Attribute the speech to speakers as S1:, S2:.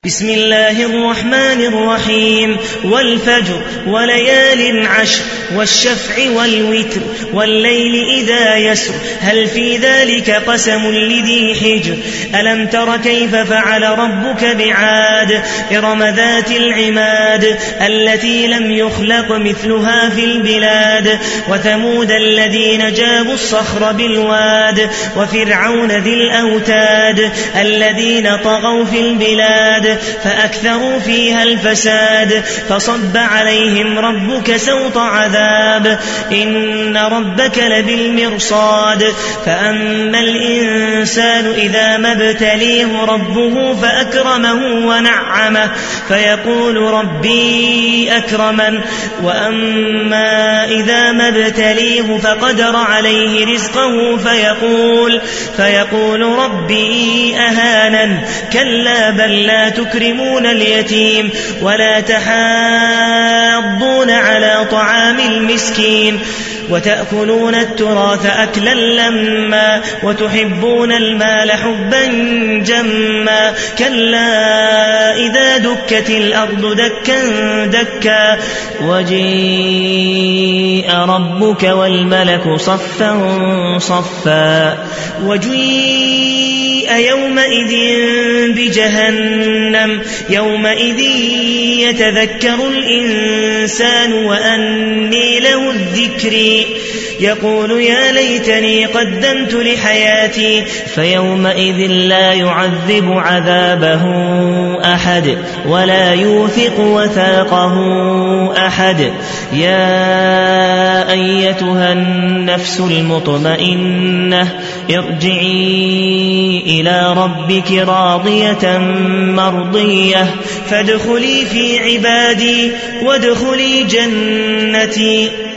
S1: بسم الله الرحمن الرحيم والفجر وليال عشر والشفع والوتر والليل إذا يسر هل في ذلك قسم لذي حجر ألم تر كيف فعل ربك بعاد إرم ذات العماد التي لم يخلق مثلها في البلاد وثمود الذين جابوا الصخر بالواد وفرعون ذي الأوتاد الذين طغوا في البلاد فأكثروا فيها الفساد فصب عليهم ربك سوط عذاب إن ربك لبالمرصاد فأما الإنسان إذا ما ابتليه ربه فأكرمه ونعمه فيقول ربي أكرمن وأما إذا ما ابتليه فقدر عليه رزقه فيقول ربي أهانن كلا بل لا تكرمون اليتيم ولا تحاضون على طعام المسكين وتأكلون التراث أكلا لما وتحبون المال حبا جما كلا إذا دكت الأرض دكا دكا وجيء ربك والملك صفا صفا وجيء يومئذ بجهنم يومئذ يتذكر الإنسان وأني له الذكر يقول يا ليتني قدمت لحياتي فيومئذ لا يعذب عذابه أحد ولا يوثق وثاقه أحد يا أيتها النفس المطمئنة ارجعي إلى ربك راضية مرضية فادخلي في عبادي وادخلي جنتي.